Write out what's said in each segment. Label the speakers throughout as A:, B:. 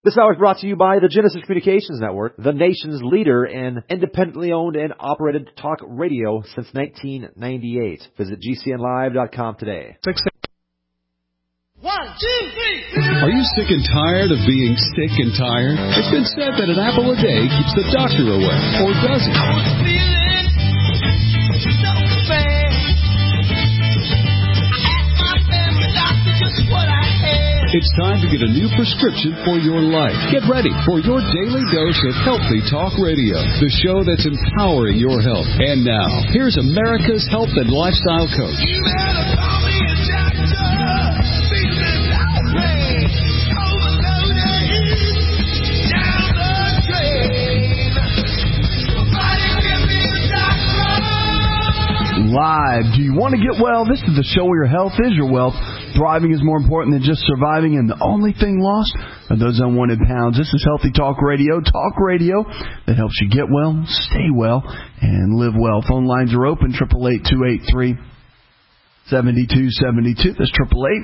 A: This hour is brought to you by the Genesis Communications Network, the nation's leader in independently owned and operated talk radio since 1998. Visit GCNlive.com today.
B: 1, 2, 3.
C: Are you sick and tired of being sick and tired? It's been said that an apple a day keeps the doctor away, or does it?
B: I was feeling so bad. I asked my family doctor just what I had.
C: It's time to get a new prescription for your life. Get ready for your daily dose of Healthy Talk Radio, the show that's empowering your health. And now, here's America's health and lifestyle coach.
B: You better call me a doctor. Feeling lonely. Overloaded. Down the drain. Somebody give me a doctor.
D: Live. Do you want to get well? This is the show where your health is your wealth. Thriving is more important than just surviving, and the only thing lost are those unwanted pounds. This is Healthy Talk Radio that helps you get well, stay well, and live well. Phone lines are open, 888-283-7272. That's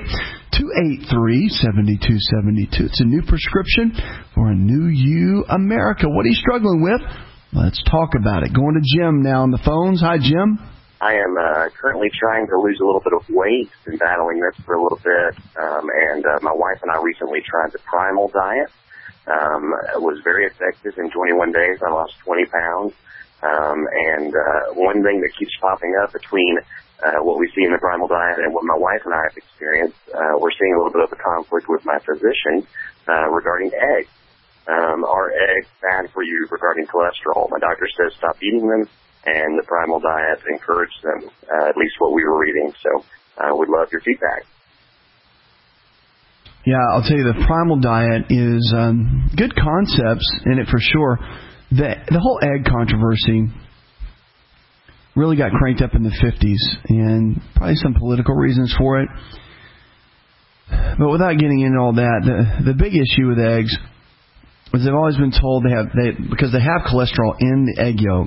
D: 888-283-7272. It's a new prescription for a new you, America. What are you struggling with? Let's talk about it. Going to Jim now on the phones. Hi, Jim.
E: I am currently trying to lose a little bit of weight. Been battling this for a little bit, and my wife and I recently tried the Primal diet. It was very effective. In 21 days, I lost 20 pounds. And one thing that keeps popping up between what we see in the Primal diet and what my wife and I have experienced, we're seeing a little bit of a conflict with my physician regarding eggs. Are eggs bad for you regarding cholesterol? My doctor says stop eating them. And the Primal diet encouraged them, at least what we were reading. So we'd love your feedback.
D: Yeah, I'll tell you, the Primal diet is good concepts in it for sure. The whole egg controversy really got cranked up in the 50s, and probably some political reasons for it. But without getting into all that, the big issue with eggs is they've always been told because they have cholesterol in the egg yolk.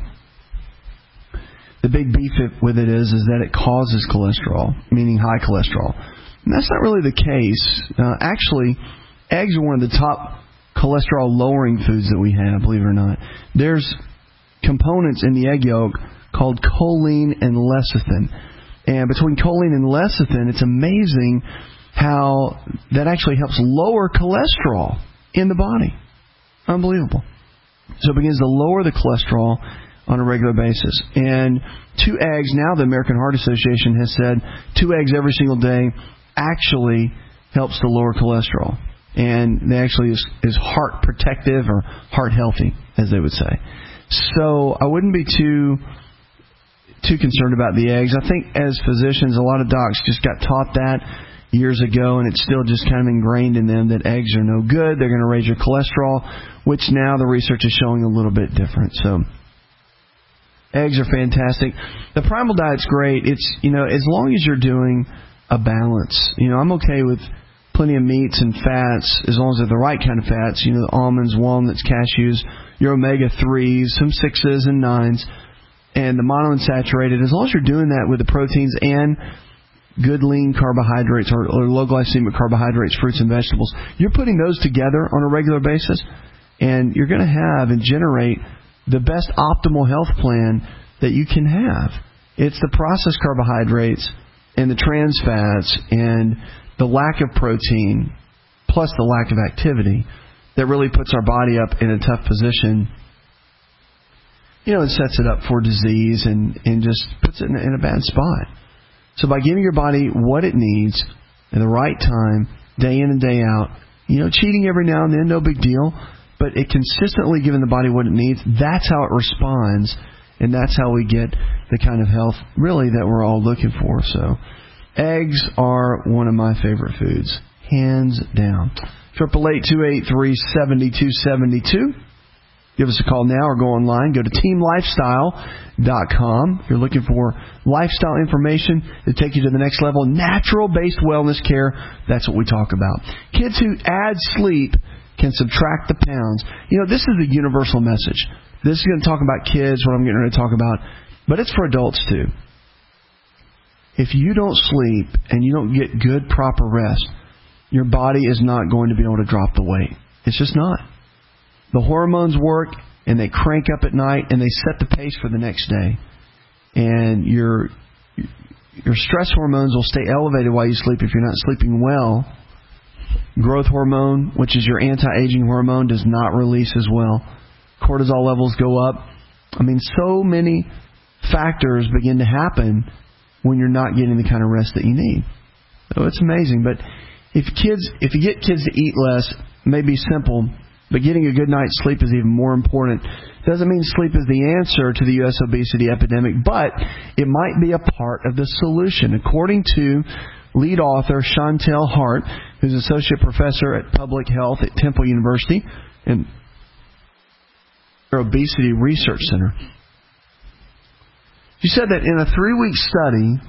D: The big beef with it is that it causes cholesterol, meaning high cholesterol. And that's not really the case. Actually, eggs are one of the top cholesterol-lowering foods that we have, believe it or not. There's components in the egg yolk called choline and lecithin. And between choline and lecithin, it's amazing how that actually helps lower cholesterol in the body. Unbelievable. So it begins to lower the cholesterol on a regular basis. And 2 eggs, now the American Heart Association has said 2 eggs every single day actually helps to lower cholesterol. And they actually is heart protective or heart healthy, as they would say. So I wouldn't be too concerned about the eggs. I think as physicians, a lot of docs just got taught that years ago, and it's still just kind of ingrained in them that eggs are no good. They're going to raise your cholesterol, which now the research is showing a little bit different. So eggs are fantastic. The Primal diet's great. It's, as long as you're doing a balance. I'm okay with plenty of meats and fats as long as they're the right kind of fats. The almonds, walnuts, cashews, your omega-3s, some 6s and 9s, and the monounsaturated. As long as you're doing that with the proteins and good lean carbohydrates or low glycemic carbohydrates, fruits and vegetables, you're putting those together on a regular basis, and you're going to have and generate the best optimal health plan that you can have. It's the processed carbohydrates and the trans fats and the lack of protein plus the lack of activity that really puts our body up in a tough position. It sets it up for disease and just puts it in a bad spot. So by giving your body what it needs at the right time, day in and day out, cheating every now and then, no big deal, but it consistently giving the body what it needs, that's how it responds, and that's how we get the kind of health, really, that we're all looking for. So eggs are one of my favorite foods, hands down. 888-283-7272. Give us a call now or go online. Go to teamlifestyle.com. If you're looking for lifestyle information to take you to the next level, natural-based wellness care, that's what we talk about. Kids who add sleep can subtract the pounds. This is the universal message. This is going to talk about kids, what I'm getting ready to talk about, but it's for adults too. If you don't sleep and you don't get good, proper rest, your body is not going to be able to drop the weight. It's just not. The hormones work, and they crank up at night, and they set the pace for the next day. And your stress hormones will stay elevated while you sleep if you're not sleeping well. Growth hormone, which is your anti-aging hormone, does not release as well. Cortisol levels go up. I mean, so many factors begin to happen when you're not getting the kind of rest that you need. So it's amazing. But if you get kids to eat less, it may be simple, but getting a good night's sleep is even more important. Doesn't mean sleep is the answer to the U.S. obesity epidemic, but it might be a part of the solution. According to lead author Chantel Hart, who's associate professor at public health at Temple University and their obesity research center. She said that in a 3-week study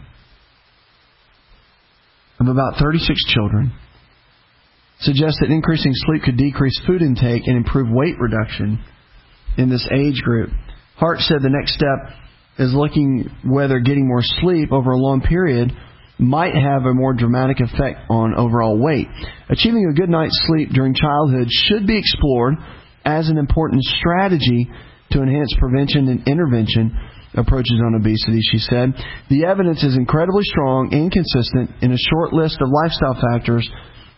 D: of about 36 children, suggests that increasing sleep could decrease food intake and improve weight reduction in this age group. Hart said the next step is looking whether getting more sleep over a long period might have a more dramatic effect on overall weight. Achieving a good night's sleep during childhood should be explored as an important strategy to enhance prevention and intervention approaches on obesity, she said. The evidence is incredibly strong and consistent in a short list of lifestyle factors.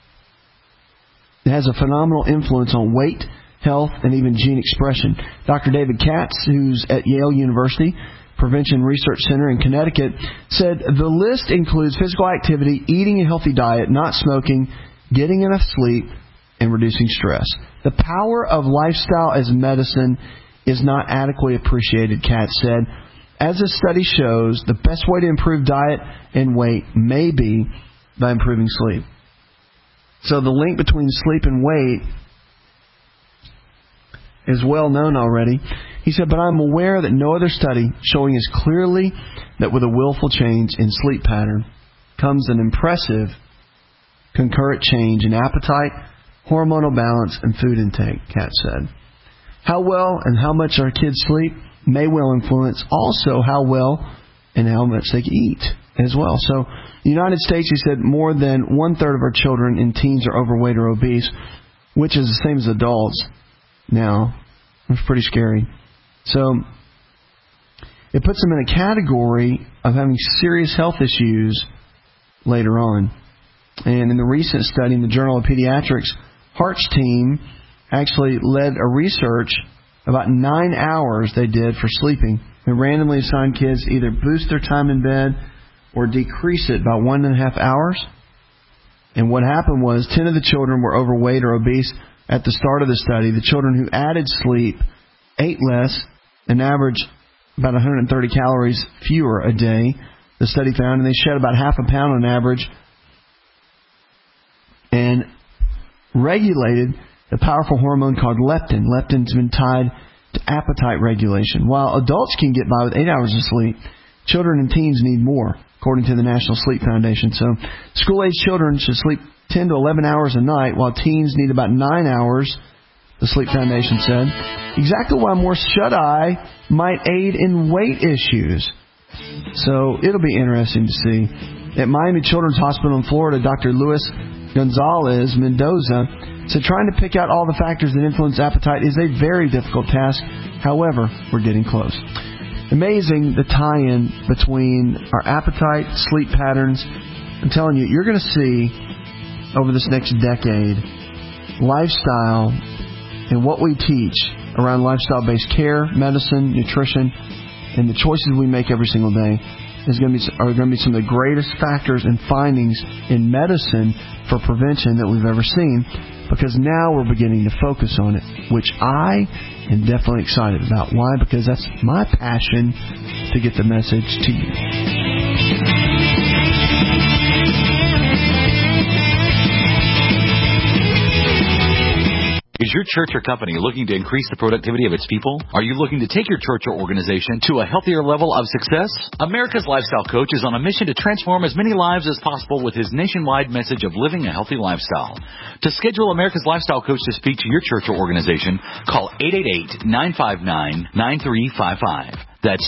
D: It has a phenomenal influence on weight, health, and even gene expression. Dr. David Katz, who's at Yale University Prevention Research Center in Connecticut, said the list includes physical activity, eating a healthy diet, not smoking, getting enough sleep, and reducing stress. The power of lifestyle as medicine is not adequately appreciated, Katz said. As this study shows, the best way to improve diet and weight may be by improving sleep. So the link between sleep and weight is well known already. He said, but I'm aware that no other study showing as clearly that with a willful change in sleep pattern comes an impressive concurrent change in appetite, hormonal balance, and food intake, Katz said. How well and how much our kids sleep may well influence also how well and how much they eat as well. So the United States, he said, more than 1/3 of our children and teens are overweight or obese, which is the same as adults now. It's pretty scary. So it puts them in a category of having serious health issues later on. And in the recent study in the Journal of Pediatrics, Hart's team actually led a research about 9 hours they did for sleeping. They randomly assigned kids to either boost their time in bed or decrease it by 1.5 hours. And what happened was 10 of the children were overweight or obese at the start of the study. The children who added sleep ate less, an average about 130 calories fewer a day, the study found, and they shed about 0.5 pound on average and regulated the powerful hormone called leptin. Leptin's been tied to appetite regulation. While adults can get by with 8 hours of sleep, children and teens need more, according to the National Sleep Foundation. So school-age children should sleep 10 to 11 hours a night, while teens need about 9 hours, the Sleep Foundation said. Exactly why more shut-eye might aid in weight issues. So it'll be interesting to see. At Miami Children's Hospital in Florida, Dr. Luis Gonzalez Mendoza said trying to pick out all the factors that influence appetite is a very difficult task. However, we're getting close. Amazing the tie-in between our appetite, sleep patterns. I'm telling you, you're going to see over this next decade lifestyle and what we teach around lifestyle-based care, medicine, nutrition, and the choices we make every single day are going to be some of the greatest factors and findings in medicine for prevention that we've ever seen, because now we're beginning to focus on it, which I am definitely excited about. Why? Because that's my passion to get the message to you.
F: Is your church or company looking to increase the productivity of its people? Are you looking to take your church or organization to a healthier level of success? America's Lifestyle Coach is on a mission to transform as many lives as possible with his nationwide message of living a healthy lifestyle. To schedule America's Lifestyle Coach to speak to your church or organization, call 888-959-9355. That's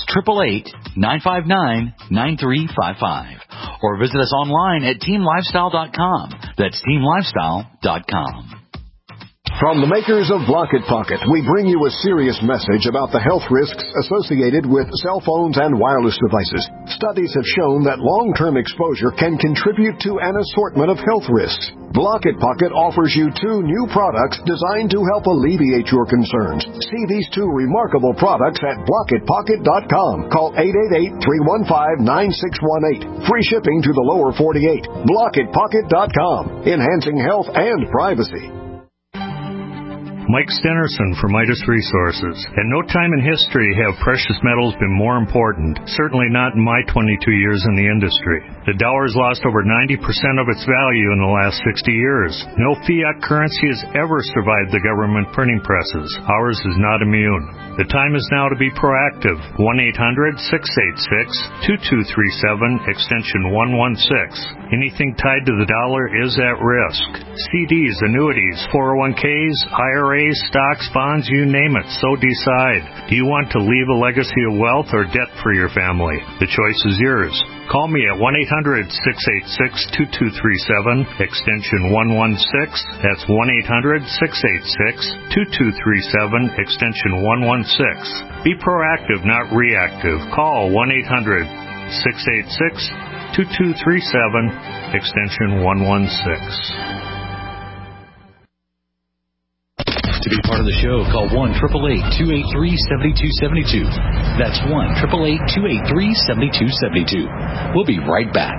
F: 888-959-9355. Or visit us online at teamlifestyle.com. That's teamlifestyle.com.
G: From the makers of Blocket Pocket, we bring you a serious message about the health risks associated with cell phones and wireless devices. Studies have shown that long-term exposure can contribute to an assortment of health risks. Blocket Pocket offers you 2 new products designed to help alleviate your concerns. See these 2 remarkable products at BlocketPocket.com. Call 888-315-9618. Free shipping to the lower 48. BlocketPocket.com. Enhancing health and privacy.
H: Mike Stenerson for Midas Resources. At no time in history have precious metals been more important, certainly not in my 22 years in the industry. The dollar has lost over 90% of its value in the last 60 years. No fiat currency has ever survived the government printing presses. Ours is not immune. The time is now to be proactive. 1-800-686-2237, extension 116. Anything tied to the dollar is at risk. CDs, annuities, 401ks, IRAs, stocks, bonds, you name it, so decide. Do you want to leave a legacy of wealth or debt for your family? The choice is yours. Call me at 1-800-686-2237, extension 116. That's 1-800-686-2237, extension 116. Be proactive, not reactive. Call 1-800-686-2237, extension 116.
F: To be part of the show, call 1-888-283-7272. That's 1-888-283-7272. We'll be right back.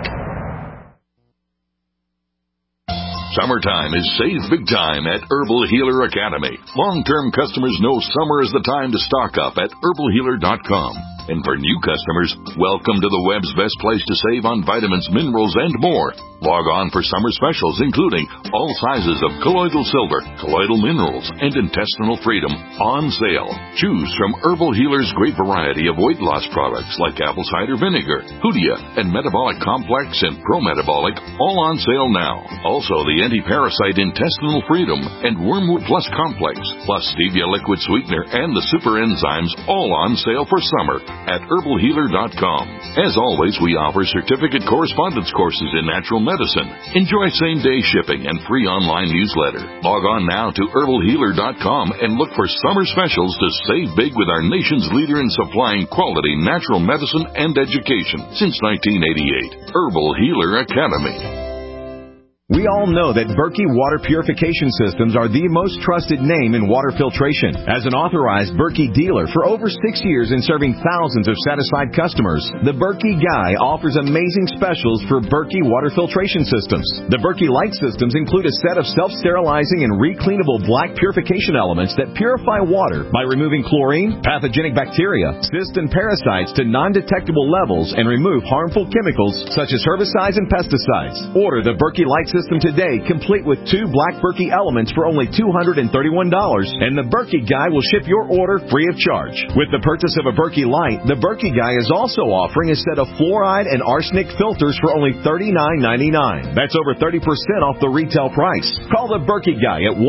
I: Summertime is save big time at Herbal Healer Academy. Long-term customers know summer is the time to stock up at herbalhealer.com. And for new customers, welcome to the web's best place to save on vitamins, minerals, and more. Log on for summer specials, including all sizes of colloidal silver, colloidal minerals, and intestinal freedom on sale. Choose from Herbal Healer's great variety of weight loss products like apple cider vinegar, Hoodia, and Metabolic Complex and Pro-Metabolic, all on sale now. Also, the anti-parasite intestinal freedom and Wormwood Plus Complex, plus Stevia liquid sweetener and the super enzymes, all on sale for summer at herbalhealer.com. As always, we offer certificate correspondence courses in natural medicine. Enjoy same-day shipping and free online newsletter. Log on now to herbalhealer.com and look for summer specials to save big with our nation's leader in supplying quality natural medicine and education since 1988. Herbal Healer Academy.
J: We all know that Berkey Water Purification Systems are the most trusted name in water filtration. As an authorized Berkey dealer for over 6 years and serving thousands of satisfied customers, the Berkey Guy offers amazing specials for Berkey Water Filtration Systems. The Berkey Light Systems include a set of self-sterilizing and recleanable black purification elements that purify water by removing chlorine, pathogenic bacteria, cysts, and parasites to non-detectable levels and remove harmful chemicals such as herbicides and pesticides. Order the Berkey Light System today, complete with 2 black Berkey elements for only $231, and the Berkey Guy will ship your order free of charge. With the purchase of a Berkey Light, the Berkey Guy is also offering a set of fluoride and arsenic filters for only $39.99. That's over 30% off the retail price. Call the Berkey Guy at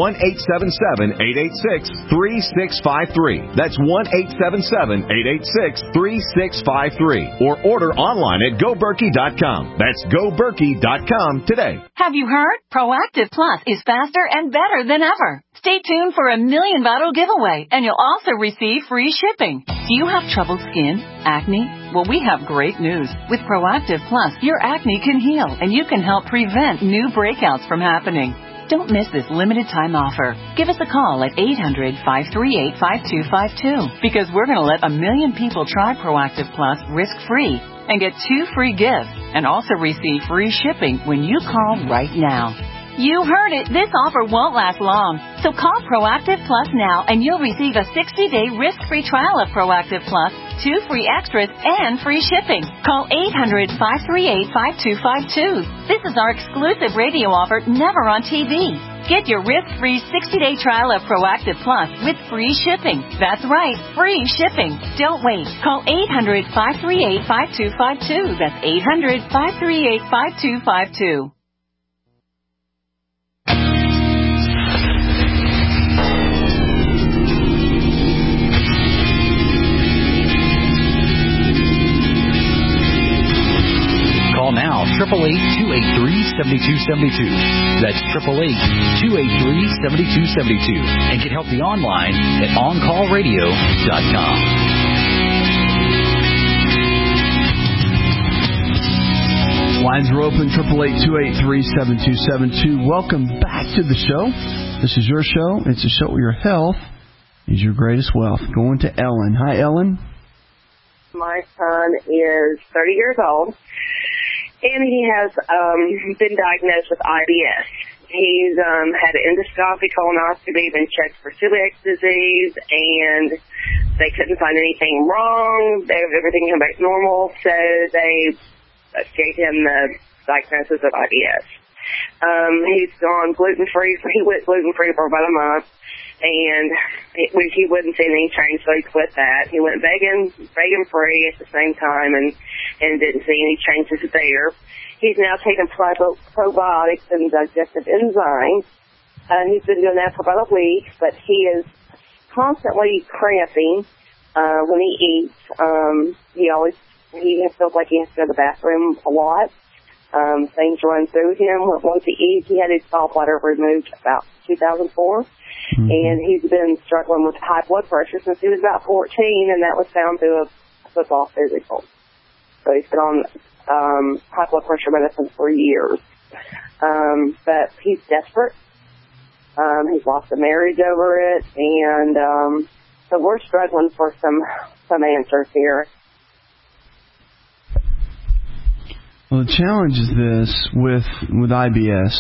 J: 1-877-886-3653. That's 1-877-886-3653. Or order online at GoBerkey.com. That's GoBerkey.com today.
K: Have you heard? Proactive Plus is faster and better than ever. Stay tuned for a $1 million bottle giveaway, and you'll also receive free shipping. Do you have troubled skin? Acne? Well, we have great news. With Proactive Plus, your acne can heal, and you can help prevent new breakouts from happening. Don't miss this limited time offer. Give us a call at 800-538-5252 because we're going to let 1 million people try Proactive Plus risk-free and get 2 free gifts and also receive free shipping when you call right now. You heard it. This offer won't last long. So call Proactive Plus now and you'll receive a 60-day risk-free trial of Proactive Plus, 2 free extras, and free shipping. Call 800-538-5252. This is our exclusive radio offer, never on TV. Get your risk-free 60-day trial of Proactive Plus with free shipping. That's right, free shipping. Don't wait. Call 800-538-5252. That's 800-538-5252.
F: Call now call 888-283-7272. That's 888-283-7272. And get help online at OnCallRadio.com.
D: Lines are open, 888-283-7272. Welcome back to the show. This is your show. It's a show where your health is your greatest wealth. Going to Ellen. Hi, Ellen.
L: My son is 30 years old, and he has been diagnosed with IBS. He's had an endoscopy, colonoscopy, been checked for celiac disease, and they couldn't find anything wrong. Everything came back normal, so they gave him the diagnosis of IBS. He's gone gluten-free. He went gluten-free for about a month, and he wouldn't see any change, so he quit that. He went vegan-free at the same time and didn't see any changes there. He's now taking probiotics and digestive enzymes. He's been doing that for about a week, but he is constantly cramping when he eats. He feels like he has to go to the bathroom a lot. Things run through him. Once he eats, he had his gallbladder removed about 2004. And he's been struggling with high blood pressure since he was about 14, and that was found through a football physical. So he's been on high blood pressure medicine for years. But he's desperate. He's lost a marriage over it, and so we're struggling for some answers here.
D: Well, the challenge is this with IBS.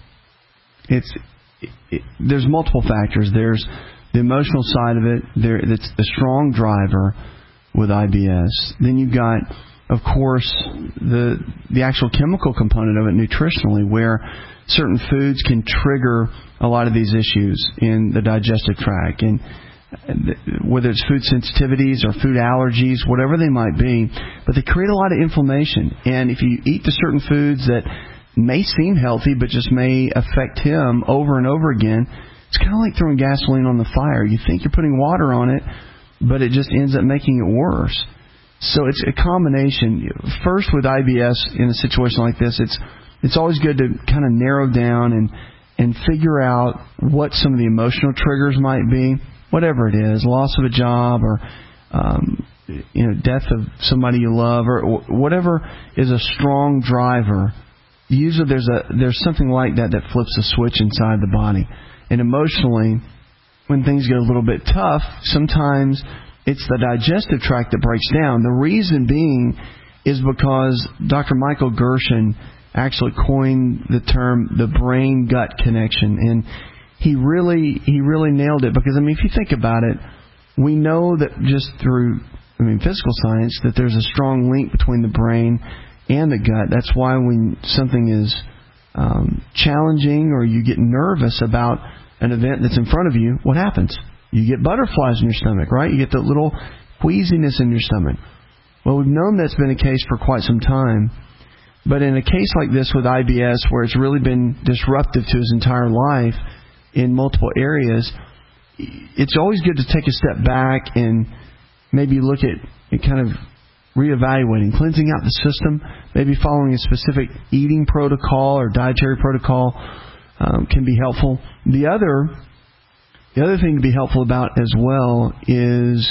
D: There's multiple factors. There's the emotional side of it. That's the strong driver with IBS. Then you've got, of course, the actual chemical component of it nutritionally, where certain foods can trigger a lot of these issues in the digestive tract, and whether it's food sensitivities or food allergies, whatever they might be, but they create a lot of inflammation. And if you eat the certain foods that may seem healthy but just may affect him over and over again, it's kind of like throwing gasoline on the fire. You think you're putting water on it, but it just ends up making it worse. So it's a combination. First, with IBS in a situation like this, it's always good to kind of narrow down and figure out what some of the emotional triggers might be. Whatever it is, loss of a job or death of somebody you love, or whatever is a strong driver. Usually there's something like that flips a switch inside the body. And emotionally, when things get a little bit tough, sometimes it's the digestive tract that breaks down. The reason being is because Dr. Michael Gershon actually coined the term the brain-gut connection, and he really nailed it. Because, if you think about it, we know that just through physical science that there's a strong link between the brain and the gut. That's why when something is challenging or you get nervous about an event that's in front of you, what happens? You get butterflies in your stomach, right? You get that little queasiness in your stomach. Well, we've known that's been the case for quite some time. But in a case like this with IBS, where it's really been disruptive to his entire life in multiple areas, it's always good to take a step back and maybe look at kind of reevaluating, cleansing out the system, maybe following a specific eating protocol or dietary protocol can be helpful. The other thing to be helpful about as well is,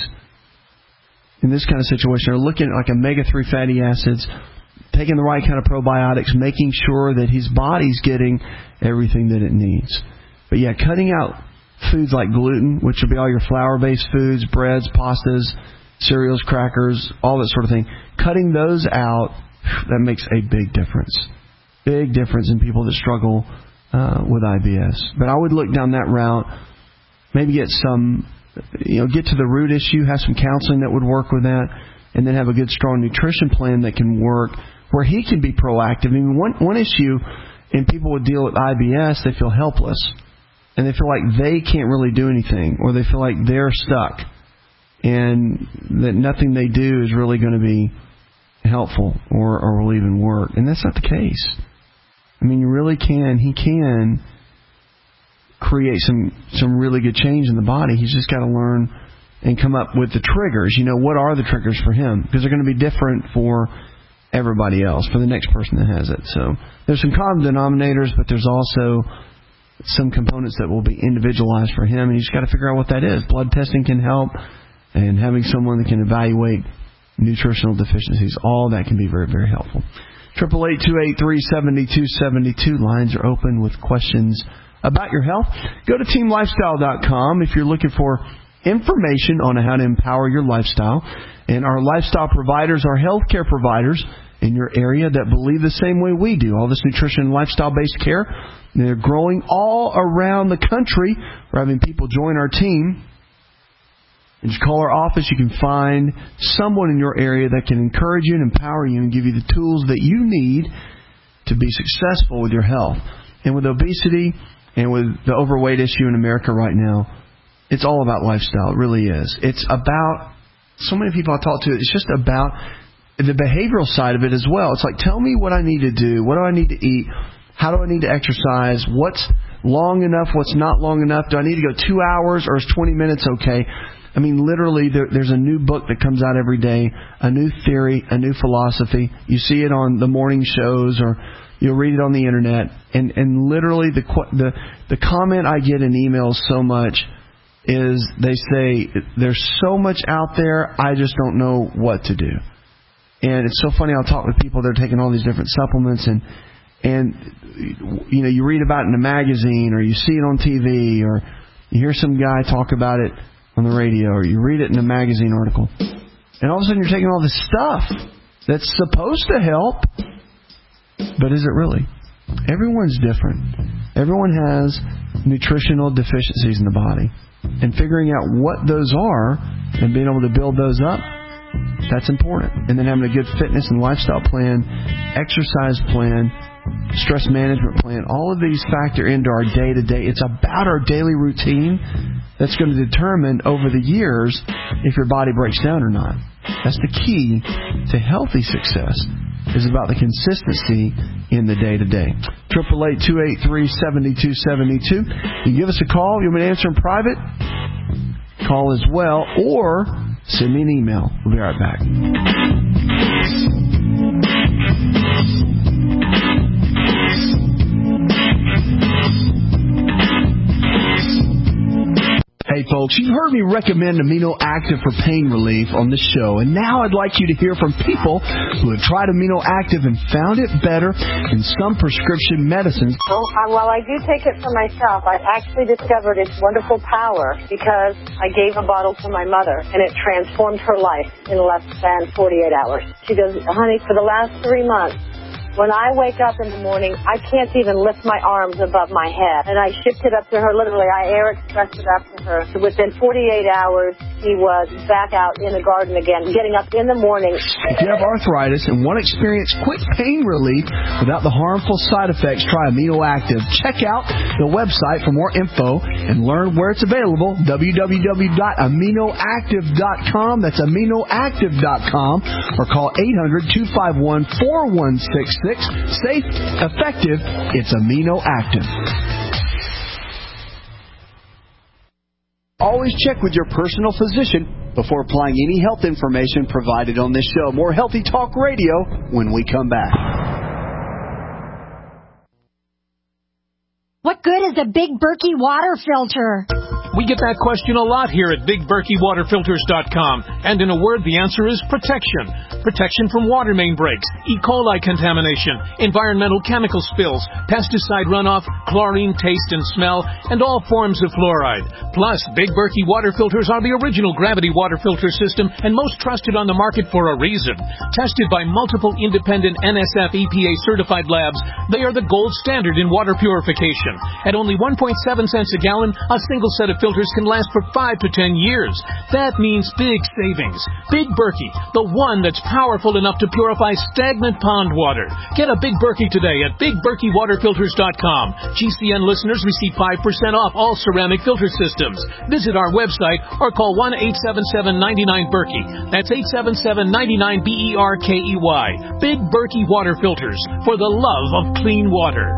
D: in this kind of situation, are looking at like omega-3 fatty acids, taking the right kind of probiotics, making sure that his body's getting everything that it needs. But yeah, cutting out foods like gluten, which will be all your flour-based foods, breads, pastas, cereals, crackers, all that sort of thing. Cutting those out, that makes a big difference. Big difference in people that struggle with IBS. But I would look down that route, maybe get get to the root issue, have some counseling that would work with that, and then have a good, strong nutrition plan that can work where he can be proactive. One issue in people with deal with IBS, they feel helpless. And they feel like they can't really do anything, or they feel like they're stuck, and that nothing they do is really going to be helpful or will even work. And that's not the case. You really can. He can create some really good change in the body. He's just got to learn and come up with the triggers. What are the triggers for him? Because they're going to be different for everybody else, for the next person that has it. So there's some common denominators, but there's also some components that will be individualized for him, and you just got to figure out what that is. Blood testing can help, and having someone that can evaluate nutritional deficiencies, all that can be very, very helpful. 888-283-7272. Lines are open with questions about your health. Go to teamlifestyle.com if you're looking for information on how to empower your lifestyle. And our lifestyle providers are healthcare providers in your area that believe the same way we do. All this nutrition and lifestyle-based care, they're growing all around the country. We're having people join our team. And just call our office. You can find someone in your area that can encourage you and empower you and give you the tools that you need to be successful with your health. And with obesity and with the overweight issue in America right now, it's all about lifestyle. It really is. It's about, so many people I talk to, it's just about the behavioral side of it as well. It's like, tell me what I need to do. What do I need to eat? How do I need to exercise? What's long enough? What's not long enough? Do I need to go 2 hours or is 20 minutes okay? I mean, literally, there's a new book that comes out every day, a new theory, a new philosophy. You see it on the morning shows or you'll read it on the Internet. And literally, the comment I get in emails so much is they say, there's so much out there, I just don't know what to do. And it's so funny, I'll talk with people that are taking all these different supplements and you know, you read about it in a magazine or you see it on TV or you hear some guy talk about it on the radio or you read it in a magazine article. And all of a sudden you're taking all this stuff that's supposed to help, but is it really? Everyone's different. Everyone has nutritional deficiencies in the body. And figuring out what those are and being able to build those up, that's important. And then having a good fitness and lifestyle plan, exercise plan, stress management plan, all of these factor into our day-to-day. It's about our daily routine that's going to determine over the years if your body breaks down or not. That's the key to healthy success, is about the consistency in the day-to-day. 888-283-7272. You give us a call. You want me to answer in private? Call as well, or send me an email. We'll be right back. Hey folks, you've heard me recommend Amino Active for pain relief on this show, and now I'd like you to hear from people who have tried Amino Active and found it better than some prescription medicines.
M: While I do take it for myself, I've actually discovered its wonderful power because I gave a bottle to my mother, and it transformed her life in less than 48 hours. She goes, honey, for the last 3 months, when I wake up in the morning, I can't even lift my arms above my head. And I shipped it up to her, literally, I air expressed it up to her. So within 48 hours, she was back out in the garden again, getting up in the morning.
D: If you have arthritis and want to experience quick pain relief without the harmful side effects, try Amino Active. Check out the website for more info and learn where it's available, www.aminoactive.com. That's aminoactive.com, or call 800-251-4166. Safe, effective, it's Amino Active. Always check with your personal physician before applying any health information provided on this show. More Healthy Talk Radio when we come back.
N: What good is a Big Berkey water filter?
O: We get that question a lot here at BigBerkeyWaterFilters.com. And in a word, the answer is protection. Protection from water main breaks, E. coli contamination, environmental chemical spills, pesticide runoff, chlorine taste and smell, and all forms of fluoride. Plus, Big Berkey water filters are the original gravity water filter system and most trusted on the market for a reason. Tested by multiple independent NSF EPA certified labs, they are the gold standard in water purification. At only 1.7 cents a gallon, a single set of filters can last for 5 to 10 years. That means big savings. Big Berkey, the one that's powerful enough to purify stagnant pond water. Get a Big Berkey today at BigBerkeyWaterFilters.com. GCN listeners receive 5% off all ceramic filter systems. Visit our website or call 1-877-99-BERKEY. That's 877-99-BERKEY. Big Berkey Water Filters, for the love of clean water.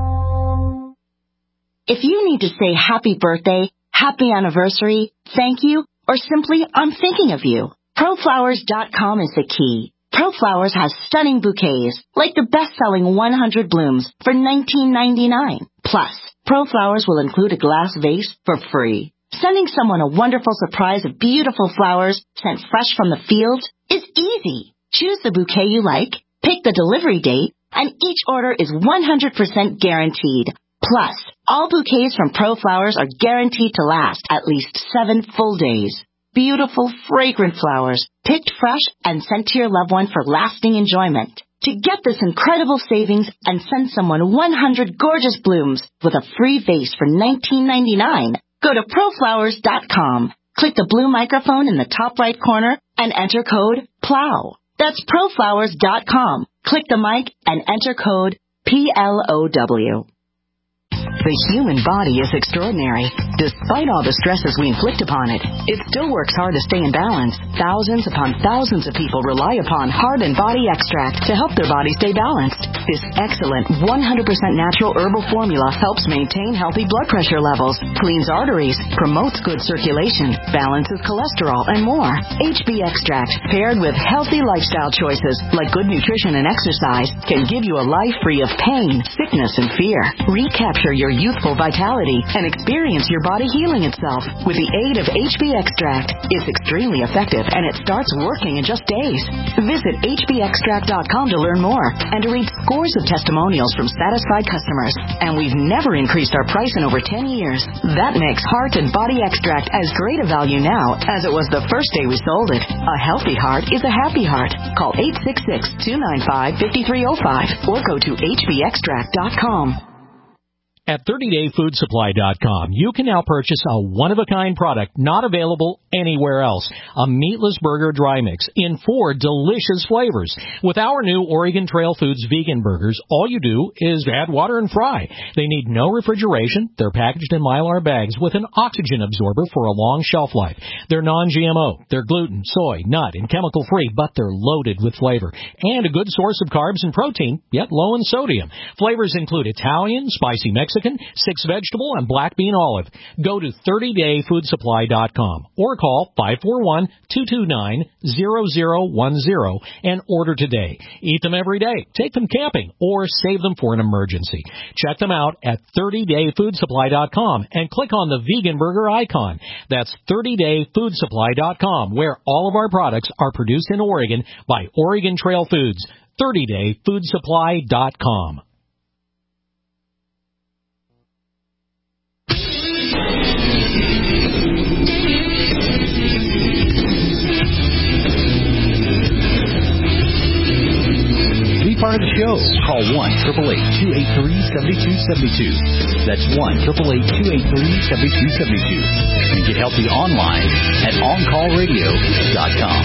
N: If you need to say happy birthday, happy anniversary, thank you, or simply I'm thinking of you, ProFlowers.com is the key. ProFlowers has stunning bouquets, like the best-selling 100 Blooms for $19.99. Plus, ProFlowers will include a glass vase for free. Sending someone a wonderful surprise of beautiful flowers sent fresh from the field is easy. Choose the bouquet you like, pick the delivery date, and each order is 100% guaranteed. Plus, all bouquets from ProFlowers are guaranteed to last at least 7 full days. Beautiful, fragrant flowers, picked fresh and sent to your loved one for lasting enjoyment. To get this incredible savings and send someone 100 gorgeous blooms with a free vase for $19.99, go to proflowers.com. Click the blue microphone in the top right corner and enter code PLOW. That's proflowers.com. Click the mic and enter code PLOW.
K: The human body is extraordinary. Despite all the stresses we inflict upon it, it still works hard to stay in balance. Thousands upon thousands of people rely upon Heart and Body Extract to help their body stay balanced. This excellent 100% natural herbal formula helps maintain healthy blood pressure levels, cleans arteries, promotes good circulation, balances cholesterol, and more. HB Extract, paired with healthy lifestyle choices like good nutrition and exercise, can give you a life free of pain, sickness, and fear. Recapture your youthful vitality and experience your body healing itself with the aid of HB Extract. It's extremely effective and it starts working in just days. Visit hbextract.com to learn more and to read scores of testimonials from satisfied customers. And we've never increased our price in over 10 years. That makes Heart and Body Extract as great a value now as it was the first day we sold it. A healthy heart is a happy heart. Call 866-295-5305 or go to hbextract.com.
O: At 30dayfoodsupply.com, you can now purchase a one-of-a-kind product not available anywhere else. A meatless burger dry mix in 4 delicious flavors. With our new Oregon Trail Foods vegan burgers, all you do is add water and fry. They need no refrigeration. They're packaged in Mylar bags with an oxygen absorber for a long shelf life. They're non-GMO. They're gluten, soy, nut, and chemical-free, but they're loaded with flavor. And a good source of carbs and protein, yet low in sodium. Flavors include Italian, spicy Mexican, 6 vegetable, and black bean olive. Go to 30dayfoodsupply.com or call 541-229-0010 and order today. Eat them every day, take them camping, or save them for an emergency. Check them out at 30dayfoodsupply.com and click on the vegan burger icon. That's 30dayfoodsupply.com, where all of our products are produced in Oregon by Oregon Trail Foods. 30dayfoodsupply.com.
P: Part of the show. Call 1-888-283-7272. That's 1-888-283-7272. And get healthy online at OnCallRadio.com.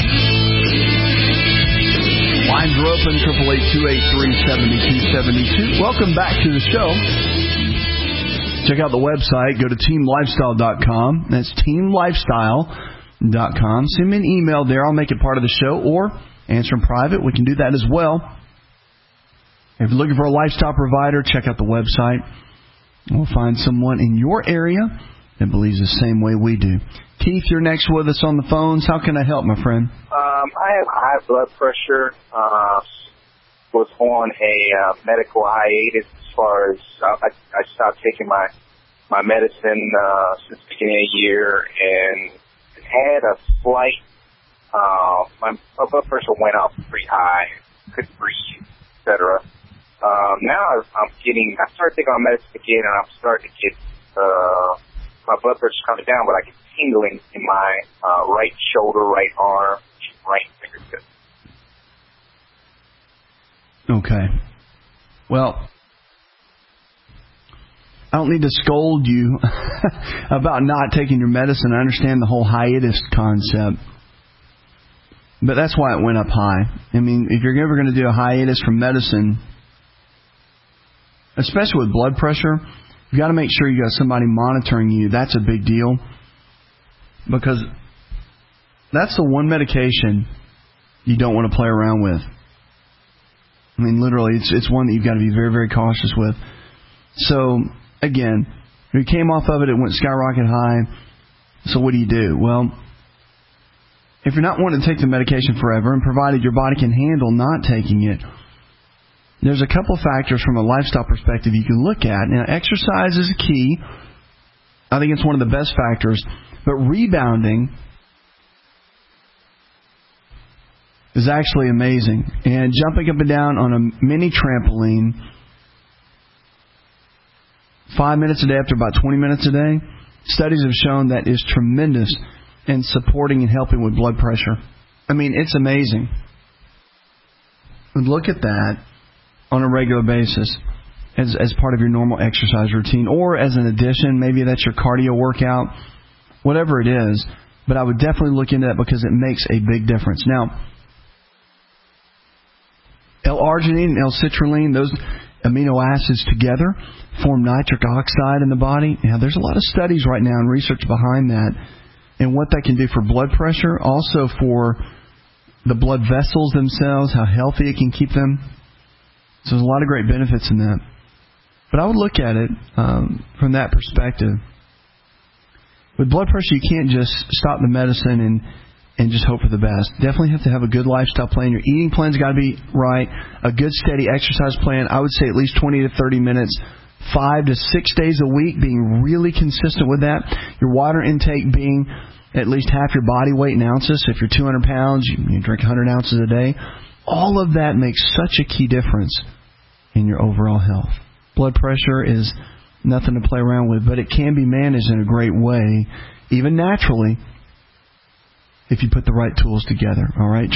D: Lines are open, 888-283-7272. Welcome back to the show. Check out the website. Go to teamlifestyle.com. That's teamlifestyle.com. Send me an email there. I'll make it part of the show, or answer in private. We can do that as well. If you're looking for a lifestyle provider, check out the website. We'll find someone in your area that believes the same way we do. Keith, you're next with us on the phones. How can I help, my friend?
Q: I have high blood pressure. Was on a medical hiatus as far as I stopped taking my medicine since the beginning of the year, and had a slight, my blood pressure went up pretty high, couldn't breathe, etc. Now I started taking my medicine again, and I'm starting to get my blood pressure coming down, but I get tingling in my right shoulder, right arm, right fingertip.
D: Okay. Well, I don't need to scold you about not taking your medicine. I understand the whole hiatus concept. But that's why it went up high. I mean, if you're ever going to do a hiatus from medicine, especially with blood pressure, you've got to make sure you got somebody monitoring you. That's a big deal. Because that's the one medication you don't want to play around with. I mean, literally, it's one that you've got to be very, very cautious with. So, again, if you came off of it, it went skyrocket high. So what do you do? Well, if you're not wanting to take the medication forever, and provided your body can handle not taking it, there's a couple factors from a lifestyle perspective you can look at. Now, exercise is key. I think it's one of the best factors. But rebounding is actually amazing. And jumping up and down on a mini trampoline 5 minutes a day after about 20 minutes a day, studies have shown that is tremendous in supporting and helping with blood pressure. I mean, it's amazing. And look at that on a regular basis as part of your normal exercise routine, or as an addition. Maybe that's your cardio workout, whatever it is. But I would definitely look into that because it makes a big difference. Now, L-arginine and L-citrulline, those amino acids together form nitric oxide in the body. Now, there's a lot of studies right now and research behind that and what that can do for blood pressure, also for the blood vessels themselves, how healthy it can keep them. So there's a lot of great benefits in that. But I would look at it from that perspective. With blood pressure, you can't just stop the medicine and just hope for the best. Definitely have to have a good lifestyle plan. Your eating plan's got to be right. A good, steady exercise plan. I would say at least 20 to 30 minutes, 5 to 6 days a week, being really consistent with that. Your water intake being at least half your body weight in ounces. So if you're 200 pounds, you drink 100 ounces a day. All of that makes such a key difference in your overall health. Blood pressure is nothing to play around with, but it can be managed in a great way, even naturally, if you put the right tools together. All right,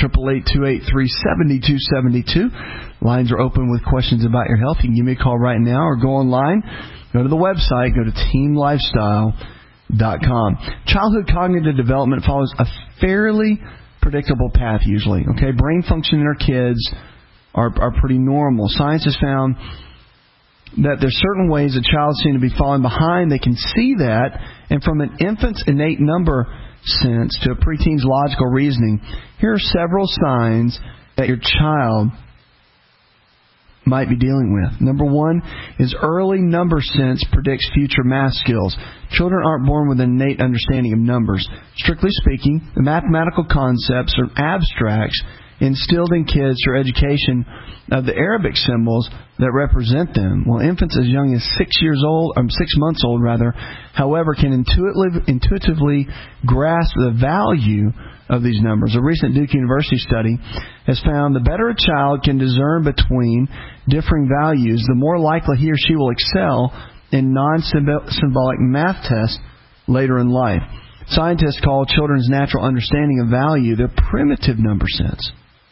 D: 888-283-7272. Lines are open with questions about your health. You can give me a call right now or go online. Go to the website. Go to teamlifestyle.com. Childhood cognitive development follows a fairly predictable path usually. Okay, brain function in our kids are pretty normal. Science has found that there's certain ways a child seems to be falling behind. They can see that, and from an infant's innate number sense to a preteen's logical reasoning, here are several signs that your child might be dealing with. Number one is early number sense predicts future math skills. Children aren't born with an innate understanding of numbers. Strictly speaking, the mathematical concepts are abstracts instilled in kids through education of the Arabic symbols that represent them. Well, infants as young as 6 months old, however, can intuitively grasp the value of these numbers. A recent Duke University study has found the better a child can discern between differing values, the more likely he or she will excel in non-symbolic math tests later in life. Scientists call children's natural understanding of value their primitive number sense.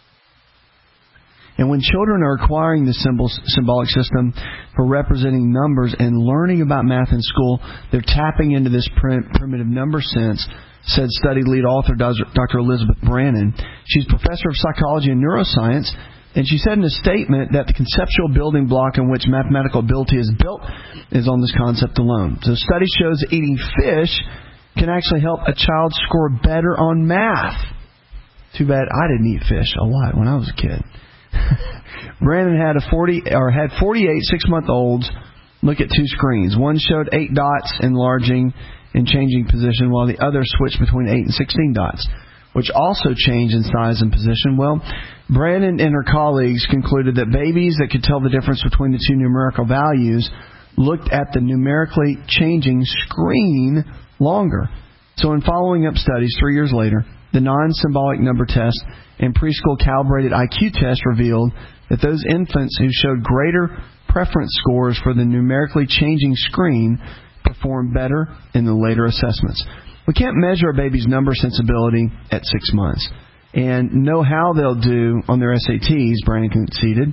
D: And when children are acquiring the symbolic system for representing numbers and learning about math in school, they're tapping into this primitive number sense, said study lead author Dr. Elizabeth Brannon. She's professor of psychology and neuroscience, and she said in a statement that the conceptual building block in which mathematical ability is built is on this concept alone. So the study shows that eating fish can actually help a child score better on math. Too bad I didn't eat fish a lot when I was a kid. Brandon had 48 6-month-olds look at two screens. One showed 8 dots enlarging and changing position, while the other switched between 8 and 16 dots, which also changed in size and position. Well, Brandon and her colleagues concluded that babies that could tell the difference between the two numerical values looked at the numerically changing screen longer. So in following up studies 3 years later, the non-symbolic number test and preschool calibrated IQ test revealed that those infants who showed greater preference scores for the numerically changing screen performed better in the later assessments. We can't measure a baby's number sensibility at 6 months and know how they'll do on their SATs, Brandon conceded.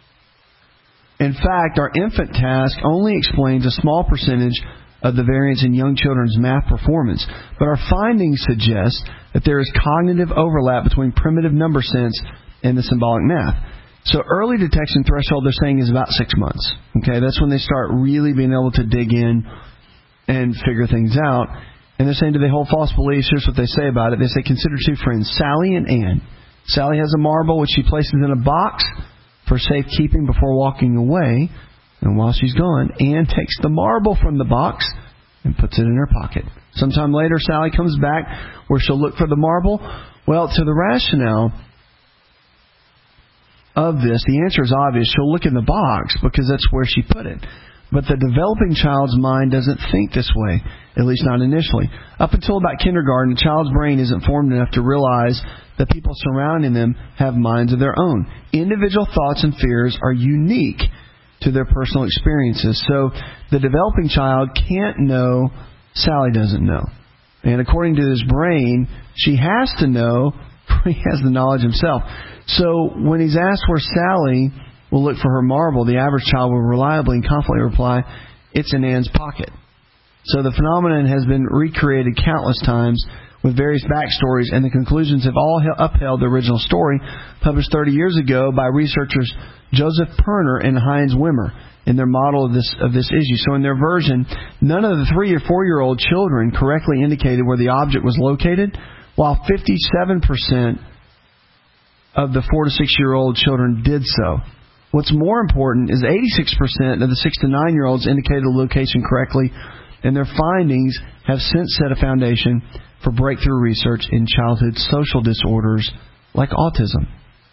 D: In fact, our infant task only explains a small percentage of the variance in young children's math performance, but our findings suggest that there is cognitive overlap between primitive number sense and the symbolic math. So early detection threshold, they're saying, is about 6 months. Okay, that's when they start really being able to dig in and figure things out. And they're saying, do they hold false beliefs? Here's what they say about it. They say, consider two friends, Sally and Ann. Sally has a marble which she places in a box for safekeeping before walking away. And while she's gone, Ann takes the marble from the box and puts it in her pocket. Sometime later, Sally comes back where she'll look for the marble. Well, to the rationale of this, the answer is obvious. She'll look in the box because that's where she put it. But the developing child's mind doesn't think this way, at least not initially. Up until about kindergarten, the child's brain isn't formed enough to realize that people surrounding them have minds of their own. Individual thoughts and fears are unique to their personal experiences. So the developing child can't know Sally doesn't know. And according to his brain, she has to know, he has the knowledge himself. So when he's asked where Sally will look for her marble, the average child will reliably and confidently reply, it's in Ann's pocket. So the phenomenon has been recreated countless times with various backstories, and the conclusions have all upheld the original story published 30 years ago by researchers Joseph Perner and Heinz Wimmer in their model of this issue. So in their version, none of the 3 or 4-year-old children correctly indicated where the object was located, while 57% of the 4 to 6-year-old children did so. What's more important is 86% of the 6 to 9-year-olds indicated the location correctly, and their findings have since set a foundation for breakthrough research in childhood social disorders like autism.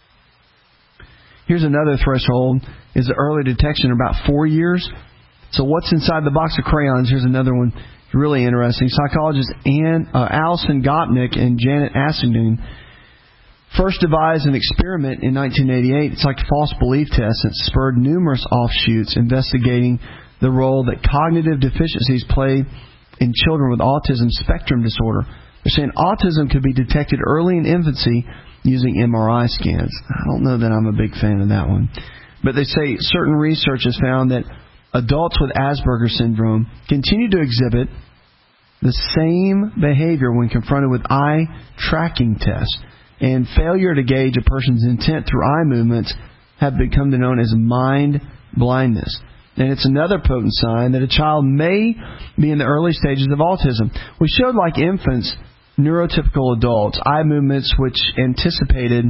D: Here's another threshold, is the early detection about 4 years. So what's inside the box of crayons? Here's another one, really interesting. Psychologists Alison Gopnik and Janet Asington first devised an experiment in 1988. It's like a false belief test that spurred numerous offshoots investigating the role that cognitive deficiencies play in children with autism spectrum disorder. They're saying autism could be detected early in infancy using MRI scans. I don't know that I'm a big fan of that one. But they say certain research has found that adults with Asperger's syndrome continue to exhibit the same behavior when confronted with eye tracking tests. And failure to gauge a person's intent through eye movements have become known as mind blindness. And it's another potent sign that a child may be in the early stages of autism. We showed, like infants, neurotypical adults, eye movements which anticipated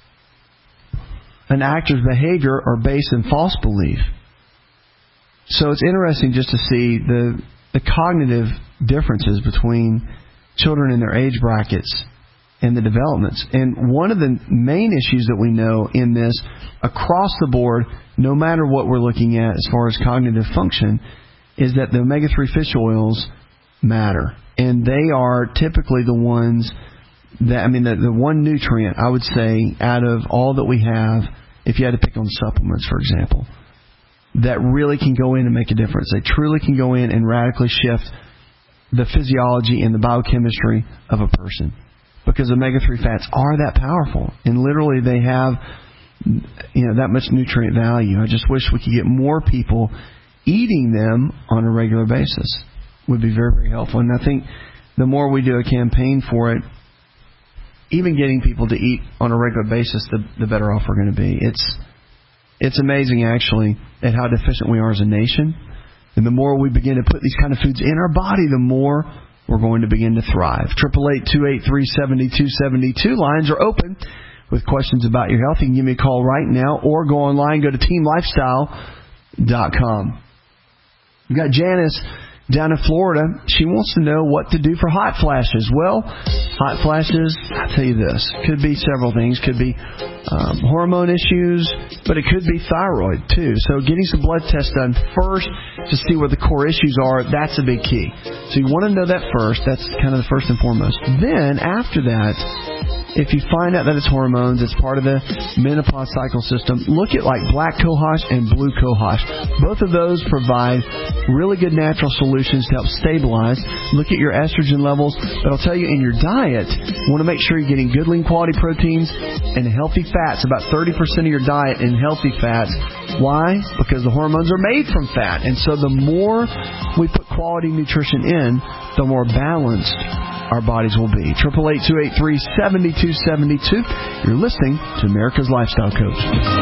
D: an actor's behavior are based in false belief. So it's interesting just to see the cognitive differences between children in their age brackets and the developments. And one of the main issues that we know in this, across the board, no matter what we're looking at as far as cognitive function, is that the omega-3 fish oils matter. And they are typically the ones that, the one nutrient, I would say, out of all that we have, if you had to pick on supplements, for example, that really can go in and make a difference. They truly can go in and radically shift the physiology and the biochemistry of a person. Because omega-3 fats are that powerful. And literally they have that much nutrient value. I just wish we could get more people eating them on a regular basis. Would be very, very helpful. And I think the more we do a campaign for it, even getting people to eat on a regular basis, the better off we're going to be. It's amazing, actually, at how deficient we are as a nation. And the more we begin to put these kind of foods in our body, the more we're going to begin to thrive. 888-283-7272. Lines are open with questions about your health. You can give me a call right now or go online. Go to teamlifestyle.com. We've got Janice down in Florida. She wants to know what to do for hot flashes. Well, hot flashes, I'll tell you this, could be several things. Could be hormone issues, but it could be thyroid too. So getting some blood tests done first to see what the core issues are, that's a big key. So you want to know that first. That's kind of the first and foremost. Then, after that, if you find out that it's hormones, it's part of the menopause cycle system, look at like black cohosh and blue cohosh. Both of those provide really good natural solutions to help stabilize. Look at your estrogen levels. But I'll tell you, in your diet, you want to make sure you're getting good lean quality proteins and healthy fats, about 30% of your diet in healthy fats. Why? Because the hormones are made from fat. And so the more we put quality nutrition in, the more balanced our bodies will be. 888-283-7272. You're listening to America's Lifestyle Coach.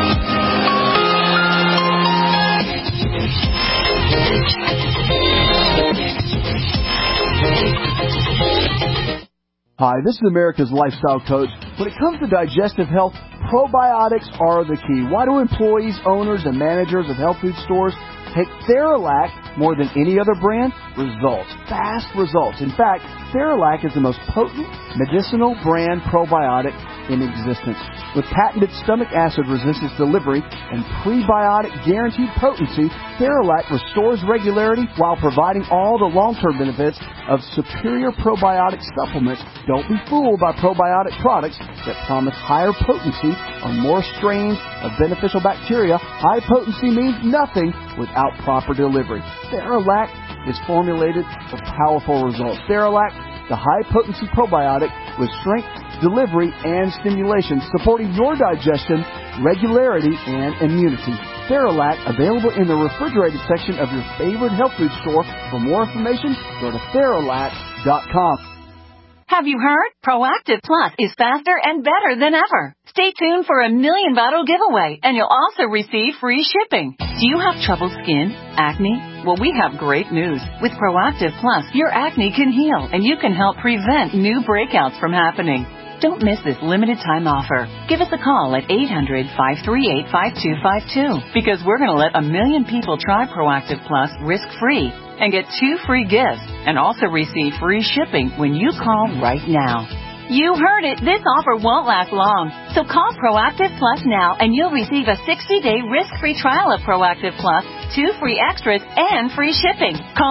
R: Hi, this is America's Lifestyle Coach. When it comes to digestive health, probiotics are the key. Why do employees, owners, and managers of health food stores take Theralac more than any other brand? Results. Fast results. In fact, Theralac is the most potent medicinal brand probiotic in existence. With patented stomach acid resistance delivery and prebiotic guaranteed potency, Theralac restores regularity while providing all the long-term benefits of superior probiotic supplements. Don't be fooled by probiotic products that promise higher potency on more strains of beneficial bacteria. High potency means nothing without proper delivery. Theralac is formulated for powerful results. Theralac, the high-potency probiotic with strength, delivery, and stimulation, supporting your digestion, regularity, and immunity. Theralac, available in the refrigerated section of your favorite health food store. For more information, go to Theralac.com.
K: Have you heard? Proactive Plus is faster and better than ever. Stay tuned for a $1 million bottle giveaway, and you'll also receive free shipping. Do you have troubled skin? Acne? Well, we have great news. With Proactive Plus, your acne can heal, and you can help prevent new breakouts from happening. Don't miss this limited time offer. Give us a call at 800-538-5252 because we're going to let 1 million people try Proactive Plus risk-free and get 2 free gifts and also receive free shipping when you call right now. You heard it. This offer won't last long. So call Proactive Plus now and you'll receive a 60-day risk-free trial of Proactive Plus, 2 free extras, and free shipping. Call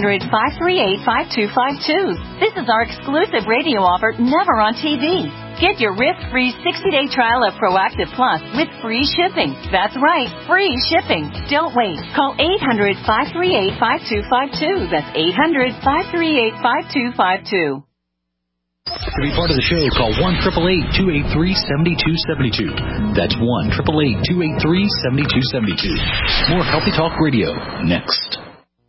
K: 800-538-5252. This is our exclusive radio offer, never on TV. Get your risk-free 60-day trial of Proactive Plus with free shipping. That's right, free shipping. Don't wait. Call 800-538-5252. That's 800-538-5252.
P: To be part of the show, call 1-888-283-7272. That's 1-888-283-7272. More Healthy Talk Radio next.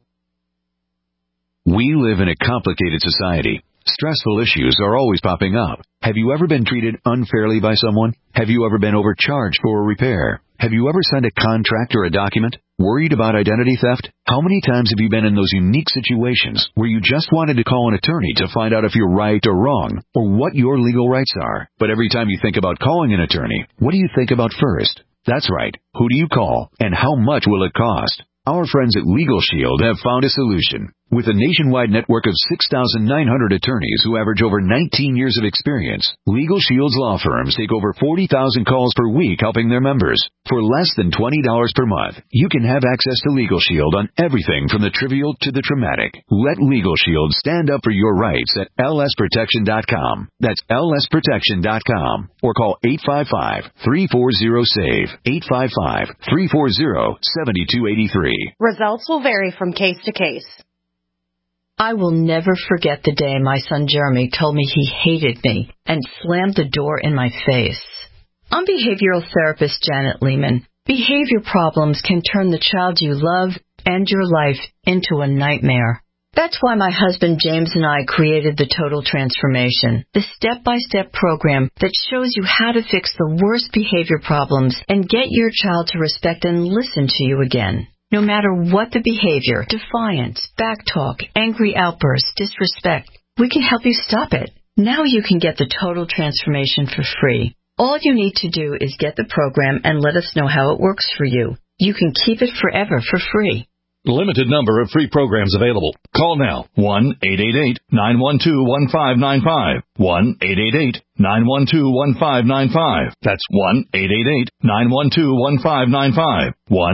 J: We live in a complicated society. Stressful issues are always popping up. Have you ever been treated unfairly by someone? Have you ever been overcharged for a repair? Have you ever signed a contract or a document? Worried about identity theft? How many times have you been in those unique situations where you just wanted to call an attorney to find out if you're right or wrong, or what your legal rights are? But every time you think about calling an attorney, what do you think about first? That's right. Who do you call, and how much will it cost? Our friends at Legal Shield have found a solution. With a nationwide network of 6,900 attorneys who average over 19 years of experience, Legal Shield's law firms take over 40,000 calls per week helping their members. For less than $20 per month, you can have access to Legal Shield on everything from the trivial to the traumatic. Let Legal Shield stand up for your rights at lsprotection.com. That's lsprotection.com. Or call 855-340-SAVE. 855-340-7283.
S: Results will vary from case to case.
T: I will never forget the day my son Jeremy told me he hated me and slammed the door in my face. I'm behavioral therapist Janet Lehman. Behavior problems can turn the child you love and your life into a nightmare. That's why my husband James and I created the Total Transformation, the step-by-step program that shows you how to fix the worst behavior problems and get your child to respect and listen to you again. No matter what the behavior, defiance, backtalk, angry outbursts, disrespect, we can help you stop it. Now you can get the Total Transformation for free. All you need to do is get the program and let us know how it works for you. You can keep it forever for free.
U: Limited number of free programs available. Call now. 1-888-912-1595. 1-888-912-1595. That's 1-888-912-1595.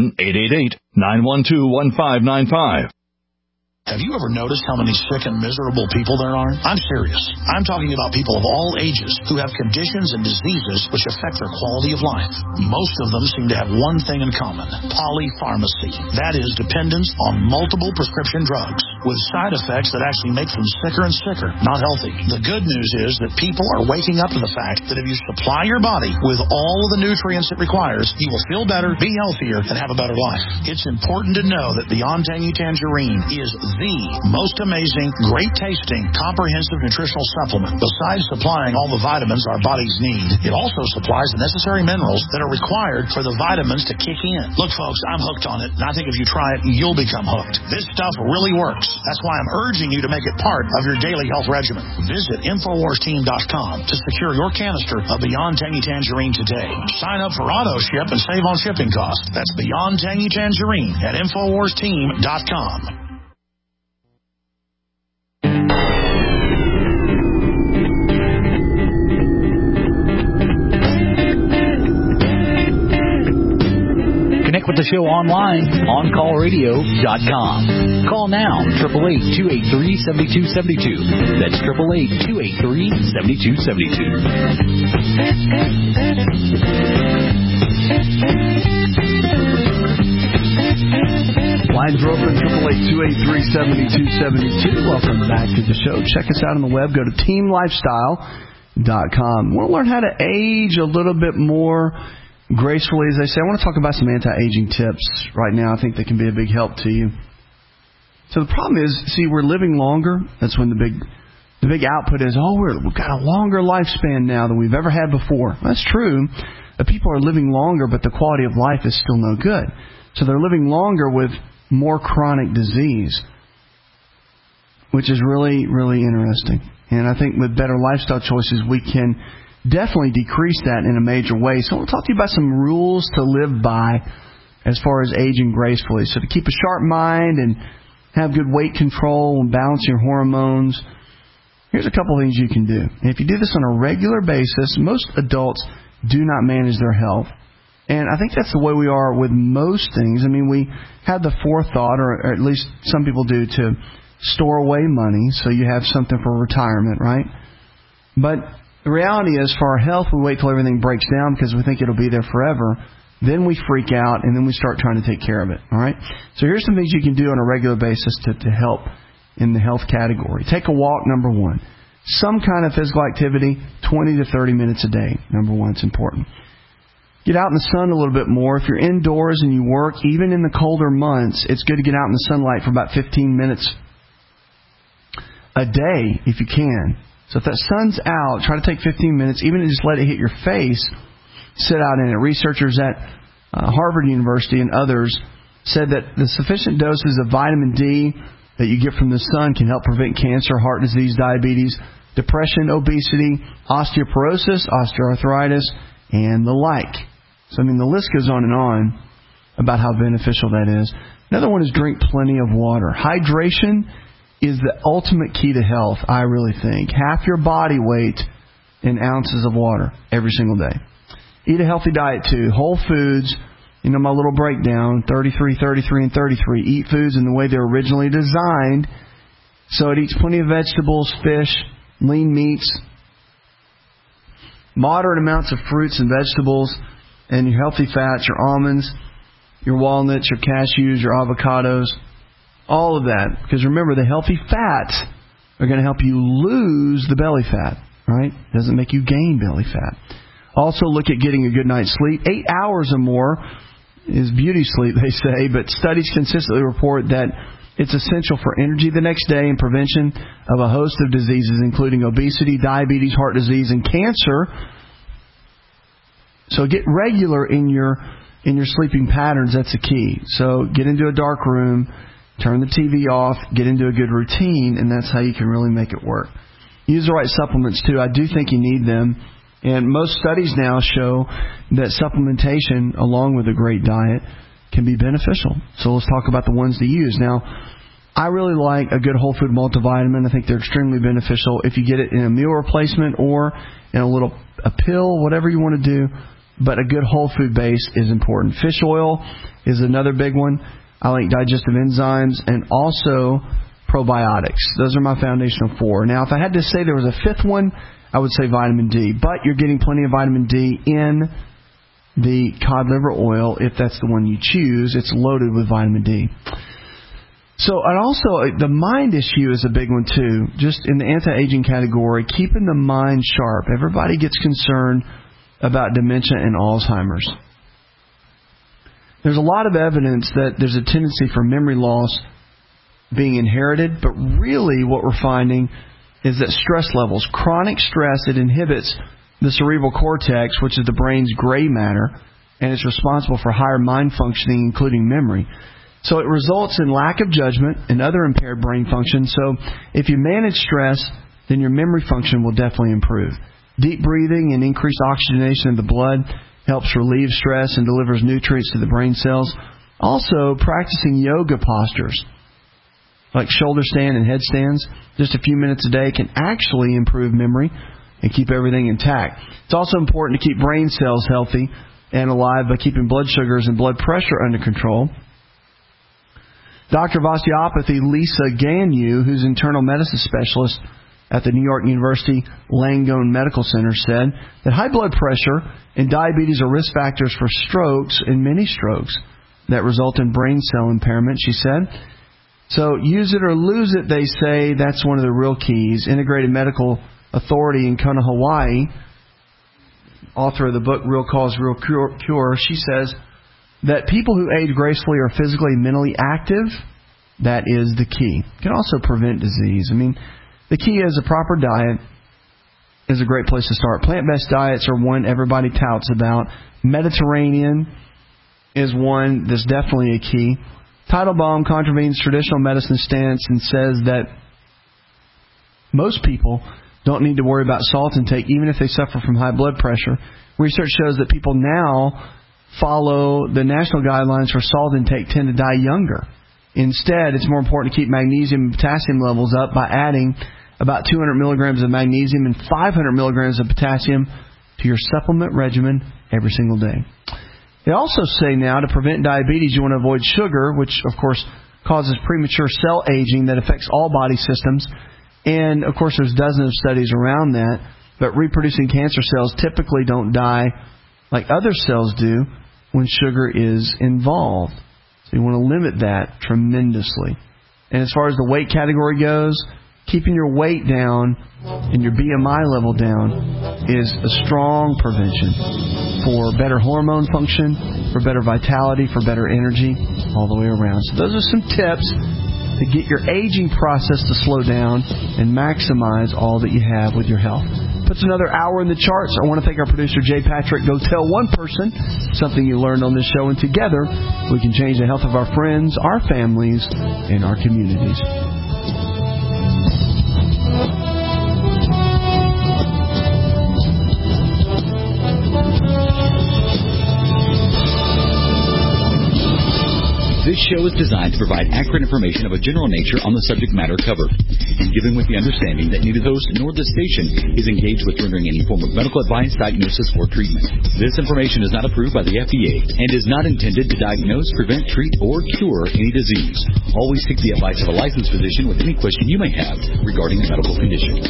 U: 1-888-912-1595.
V: Have you ever noticed how many sick and miserable people there are? I'm serious. I'm talking about people of all ages who have conditions and diseases which affect their quality of life. Most of them seem to have one thing in common: polypharmacy. That is, dependence on multiple prescription drugs with side effects that actually make them sicker and sicker, not healthy. The good news is that people are waking up to the fact that if you supply your body with all of the nutrients it requires, you will feel better, be healthier, and have a better life. It's important to know that Beyond Tangy Tangerine is the most amazing, great-tasting, comprehensive nutritional supplement. Besides supplying all the vitamins our bodies need, it also supplies the necessary minerals that are required for the vitamins to kick in. Look, folks, I'm hooked on it, and I think if you try it, you'll become hooked. This stuff really works. That's why I'm urging you to make it part of your daily health regimen. Visit InfoWarsTeam.com to secure your canister of Beyond Tangy Tangerine today. Sign up for auto ship and save on shipping costs. That's Beyond Tangy Tangerine at InfoWarsTeam.com.
P: Connect with the show online, OnCallRadio.com. Call now, 888-283-7272. That's 888-283-7272.
D: Lines are open, 888-283-7272. Welcome back to the show. Check us out on the web. Go to TeamLifestyle.com. Want to learn how to age a little bit more gracefully, as they say? I want to talk about some anti-aging tips right now. I think they can be a big help to you. So the problem is, see, we're living longer. That's when the big output is, we've got a longer lifespan now than we've ever had before. That's true. People are living longer, but the quality of life is still no good. So they're living longer with more chronic disease, which is really, really interesting. And I think with better lifestyle choices, we can definitely decrease that in a major way. So I want to talk to you about some rules to live by as far as aging gracefully. So to keep a sharp mind and have good weight control and balance your hormones, here's a couple things you can do. And if you do this on a regular basis, most adults do not manage their health. And I think that's the way we are with most things. I mean, we have the forethought, or at least some people do, to store away money so you have something for retirement, right? But the reality is, for our health, we wait till everything breaks down because we think it'll be there forever. Then we freak out, and then we start trying to take care of it. All right? So here's some things you can do on a regular basis to help in the health category. Take a walk, number one. Some kind of physical activity, 20 to 30 minutes a day. Number one, it's important. Get out in the sun a little bit more. If you're indoors and you work, even in the colder months, it's good to get out in the sunlight for about 15 minutes a day if you can. So if that sun's out, try to take 15 minutes, even to just let it hit your face, sit out in it. Researchers at Harvard University and others said that the sufficient doses of vitamin D that you get from the sun can help prevent cancer, heart disease, diabetes, depression, obesity, osteoporosis, osteoarthritis, and the like. So, I mean, the list goes on about how beneficial that is. Another one is drink plenty of water. Hydration is the ultimate key to health, I really think. Half your body weight in ounces of water every single day. Eat a healthy diet, too. Whole foods, you know, my little breakdown, 33, 33, and 33. Eat foods in the way they're originally designed. So it eats plenty of vegetables, fish, lean meats, moderate amounts of fruits and vegetables, and your healthy fats, your almonds, your walnuts, your cashews, your avocados. All of that, because remember, the healthy fats are going to help you lose the belly fat, right? It doesn't make you gain belly fat. Also, look at getting a good night's sleep. 8 hours or more is beauty sleep, they say, but studies consistently report that it's essential for energy the next day and prevention of a host of diseases, including obesity, diabetes, heart disease, and cancer. So get regular in your sleeping patterns. That's the key. So get into a dark room. Turn the TV off, get into a good routine, and that's how you can really make it work. Use the right supplements, too. I do think you need them. And most studies now show that supplementation, along with a great diet, can be beneficial. So let's talk about the ones to use. Now, I really like a good whole food multivitamin. I think they're extremely beneficial if you get it in a meal replacement or in a pill, whatever you want to do. But a good whole food base is important. Fish oil is another big one. I like digestive enzymes and also probiotics. Those are my foundational four. Now, if I had to say there was a fifth one, I would say vitamin D. But you're getting plenty of vitamin D in the cod liver oil if that's the one you choose. It's loaded with vitamin D. So, and also, the mind issue is a big one, too. Just in the anti-aging category, keeping the mind sharp. Everybody gets concerned about dementia and Alzheimer's. There's a lot of evidence that there's a tendency for memory loss being inherited, but really what we're finding is that stress levels, chronic stress, it inhibits the cerebral cortex, which is the brain's gray matter, and it's responsible for higher mind functioning, including memory. So it results in lack of judgment and other impaired brain function. So if you manage stress, then your memory function will definitely improve. Deep breathing and increased oxygenation of the blood helps relieve stress and delivers nutrients to the brain cells. Also, practicing yoga postures like shoulder stand and headstands just a few minutes a day can actually improve memory and keep everything intact. It's also important to keep brain cells healthy and alive by keeping blood sugars and blood pressure under control. Doctor of Osteopathy Lisa Ganyu, who's an internal medicine specialist at the New York University Langone Medical Center, said that high blood pressure and diabetes are risk factors for strokes and many strokes that result in brain cell impairment, she said. So use it or lose it, they say. That's one of the real keys. Integrated Medical Authority in Kona, Hawaii, author of the book Real Cause, Real Cure, she says that people who age gracefully are physically and mentally active. That is the key. It can also prevent disease. I mean, the key is a proper diet is a great place to start. Plant-based diets are one everybody touts about. Mediterranean is one that's definitely a key. Teitelbaum contravenes traditional medicine stance and says that most people don't need to worry about salt intake even if they suffer from high blood pressure. Research shows that people now follow the national guidelines for salt intake tend to die younger. Instead, it's more important to keep magnesium and potassium levels up by adding about 200 milligrams of magnesium and 500 milligrams of potassium to your supplement regimen every single day. They also say now to prevent diabetes, you want to avoid sugar, which, of course, causes premature cell aging that affects all body systems. And, of course, there's dozens of studies around that. But reproducing cancer cells typically don't die like other cells do when sugar is involved. So you want to limit that tremendously. And as far as the weight category goes, keeping your weight down and your BMI level down is a strong prevention for better hormone function, for better vitality, for better energy, all the way around. So those are some tips to get your aging process to slow down and maximize all that you have with your health. Puts another hour in the charts. I want to thank our producer, Jay Patrick. Go tell one person something you learned on this show, and together we can change the health of our friends, our families, and our communities.
P: This show is designed to provide accurate information of a general nature on the subject matter covered, and given with the understanding that neither host nor the station is engaged with rendering any form of medical advice, diagnosis, or treatment. This information is not approved by the FDA and is not intended to diagnose, prevent, treat, or cure any disease. Always seek the advice of a licensed physician with any question you may have regarding a medical condition.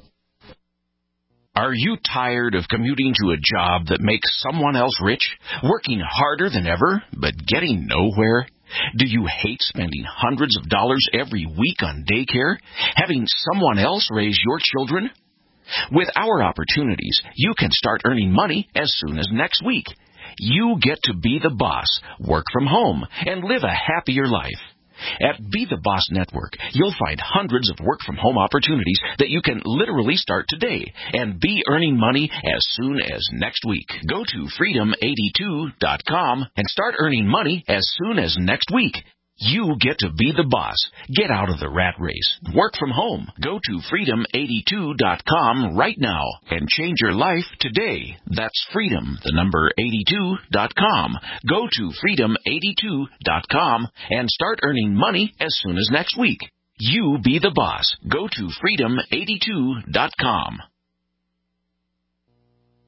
A: Are you tired of commuting to a job that makes someone else rich, working harder than ever, but getting nowhere? Do you hate spending hundreds of dollars every week on daycare, having someone else raise your children? With our opportunities, you can start earning money as soon as next week. You get to be the boss, work from home, and live a happier life. At Be the Boss Network, you'll find hundreds of work-from-home opportunities that you can literally start today and be earning money as soon as next week. Go to freedom82.com and start earning money as soon as next week. You get to be the boss. Get out of the rat race. Work from home. Go to freedom82.com right now and change your life today. That's freedom, the number 82.com. Go to freedom82.com and start earning money as soon as next week. You be the boss. Go to freedom82.com.